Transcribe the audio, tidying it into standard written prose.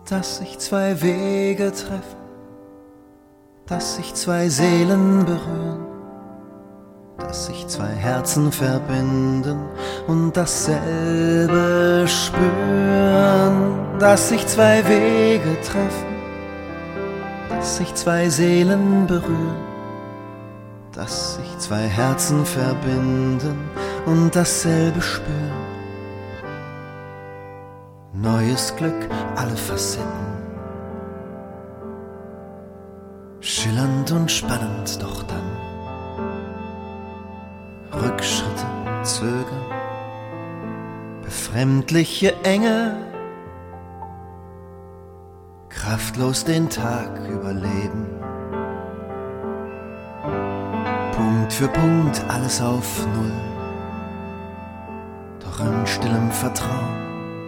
dass sich zwei Wege treffen, dass sich zwei Seelen berühren, dass sich zwei Herzen verbinden und dasselbe spüren, dass sich zwei Wege treffen, dass sich zwei Seelen berühren, dass sich zwei Herzen verbinden und dasselbe spüren. Neues Glück, alle Facetten, schillernd und spannend, doch dann Rückschritte, Zögern, befremdliche Enge, kraftlos den Tag überleben, Punkt für Punkt alles auf Null, doch in stillem Vertrauen